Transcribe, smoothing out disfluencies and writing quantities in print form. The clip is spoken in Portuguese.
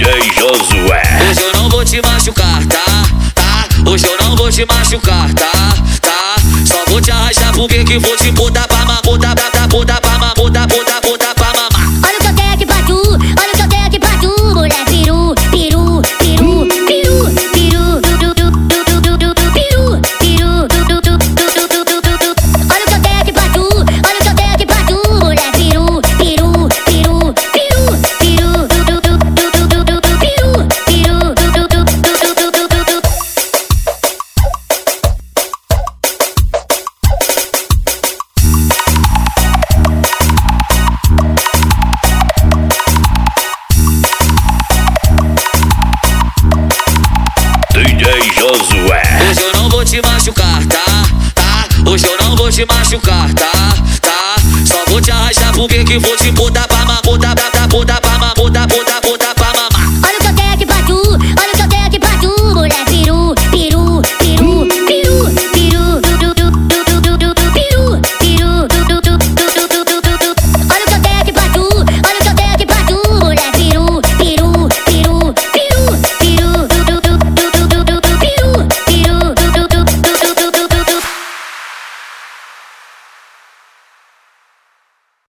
Josué. Hoje eu não vou te machucar, tá? Hoje eu não vou te machucar, tá? Só vou te arrastar porque que vou te botar pra mamar, botar pra mamar. Olha o que eu tenho aqui pra tu, olha o que eu tenho aqui pra tu, mulher peru, peru, peru, peru, peru, peru, peru. Olha o que eu tenho aqui pra tu, olha o que eu tenho aqui pra tu, mulher peru, peru, peru, peru, peru, Josué. Hoje eu não vou te machucar, tá? Hoje eu não vou te machucar, tá? Só vou te arrastar porque que vou te botar pra mamar, botar pra